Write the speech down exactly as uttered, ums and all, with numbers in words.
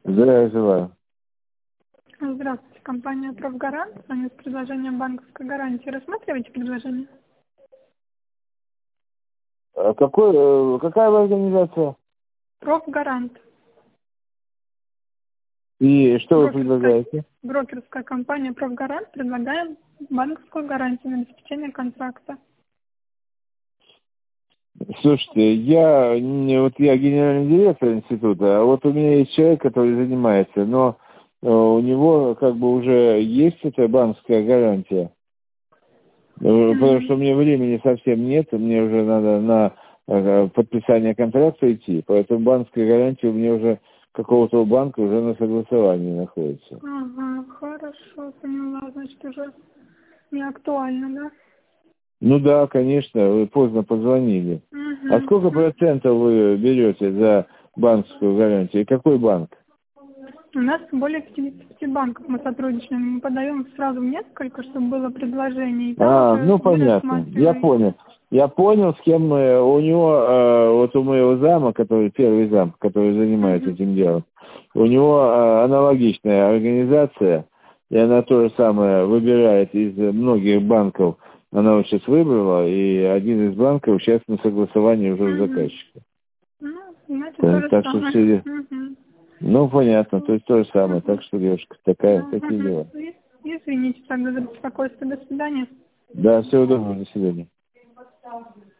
Здравия желаю. Здравствуйте, компания «Профгарант». С вами с предложением банковской гарантии. Рассматриваете предложение? А какой, э, какая вы организация? «Профгарант». И что вы Брокерская, предлагаете? брокерская компания «Профгарант». Предлагаем банковскую гарантию на обеспечение контракта. Слушайте, я не, вот я генеральный директор института, а вот у меня есть человек, который занимается, но э, у него как бы уже есть эта банковская гарантия. Э, Потому что у меня времени совсем нет, мне уже надо на э, подписание контракта идти, поэтому банковская гарантия у меня уже какого-то банка уже на согласовании находится. Ага, хорошо, поняла. Значит, уже не актуально, да? Ну да, конечно, вы поздно позвонили. Угу. А сколько процентов вы берете за банковскую гарантию? И какой банк? У нас более пятидесяти пяти банков мы сотрудничаем. Мы подаем сразу в несколько, чтобы было предложение. И там А, уже ну вы понятно, я рассматриваете. понял. Я понял, с кем мы, у него, э, вот у моего зама, который первый зам, который занимается Угу. этим делом, у него э, аналогичная организация, и она то же самое выбирает из многих банков. Она вот сейчас выбрала, и один из банков сейчас на согласовании уже у Угу. заказчика. Ну, значит, то Так, же так что самое. все, Угу. ну понятно, то есть то же самое. Угу. Так что, девушка, такая, Ну, такие дела. угу. Извините тогда за беспокойство. До свидания. Да, всего доброго, до свидания.